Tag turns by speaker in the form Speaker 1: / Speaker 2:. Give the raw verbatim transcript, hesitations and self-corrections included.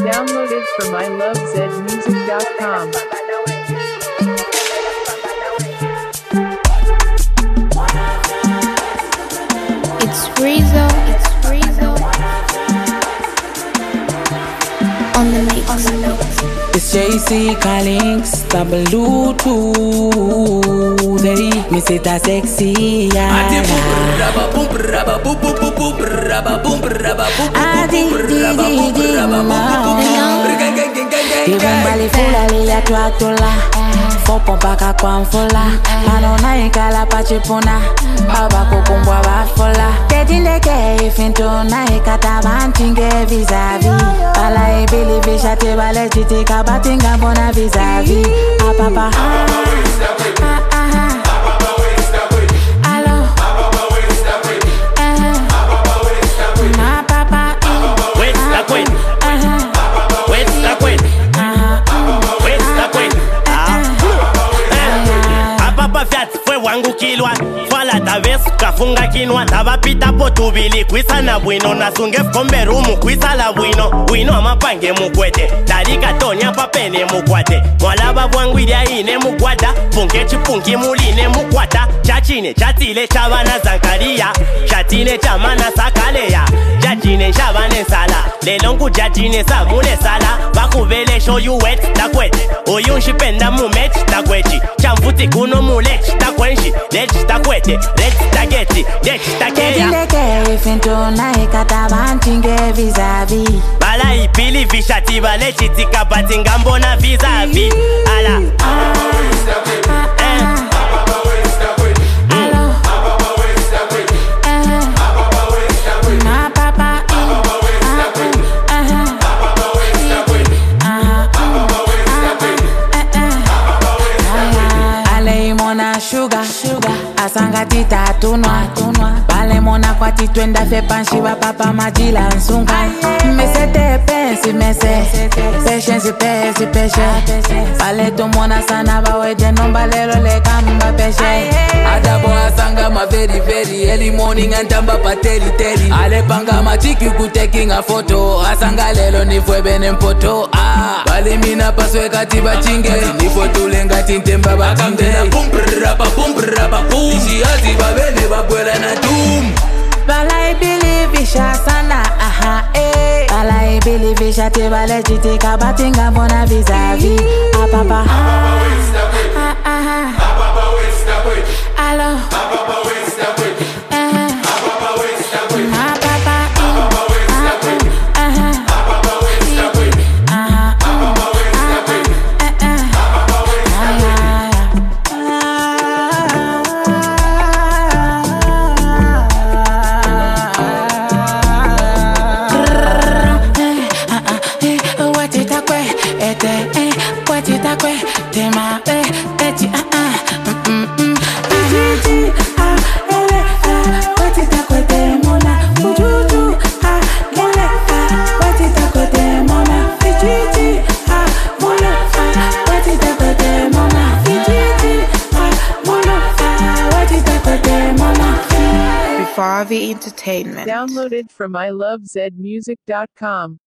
Speaker 1: Downloaded from I love zed music dot com.
Speaker 2: It's Rizzo, it's Rizzo on the mix.
Speaker 3: It's J C calling, stop Bluetooth. Hey, me say that sexy, yeah. I think Ibumbali fula liya twatula Fopo mpaka kwa mfula Panona ikala pachipuna Baba kukumbwa bafola Tetindeke ifintuna ikata bantinge vizavi Pala ibili vishate bale chitika batinga mbona vizavi Apapa
Speaker 4: kilwa fala tavesu kafunga kinwa tabapita po tubili kwisa na bwino nasunge fkombe rumu kwisa la bwino bwino amapange mukwete talika tonya papene mukwate mwalaba bwangu ilya ine mukwata punke chipunki muline mukwata chachine chatile chabana Zakaria chatine chamana Sakaleya jachine chabane sala lelongu jachine samule sala bakuvele show you wet takwete oyunshipenda mumechi takwechi chamfuti kuno mulechi takwenshi lechi takwete lechi taketi lechi takeya
Speaker 3: Tetindeke ifintuna ikata bantinge vizavi
Speaker 4: bala ipili vishati bale chitika batinga mbona vizavi ala
Speaker 3: Sugar, sugar, asanga tita tunwa, tunwa. Bale mona kwa titwenda fe panshiwa papa majila nsunga. Mesete pensi mese, patience pesi peshe. Bale tumona sana bawe jeno balelo le kamba peshe.
Speaker 5: Adabo asanga ma very very early morning and tamba pateli teli. Ale panga ma chiki kutaking a photo. Asanga lelo ni fwebe nempoto. Ah, bale mina paswe katiba chinge. Ni foto lenga tintemba bakinde. Rapa pum rapa pum Ishi ati babele babwela na doom
Speaker 3: Bala ibili visha sana aha eh Bala ibili visha te bale chitika batinga mbona vizavi Apapa Apapa we stop it Apapa we stop it Alo Apapa we stop it Apapa we stop it Apapa Apapa we stop it Apapa we stop it Apapa we stop it Apapa we stop it Tema eh eti ah ah mm mm Ijiji ah ele ah watita kwete mona ujuju ah ele ah watita kwete mona Ijiji ah mona ah watita kwete mona Ijiji ah mona ah watita kwete mona
Speaker 2: Before the entertainment.
Speaker 1: Downloaded from I love zed music dot com.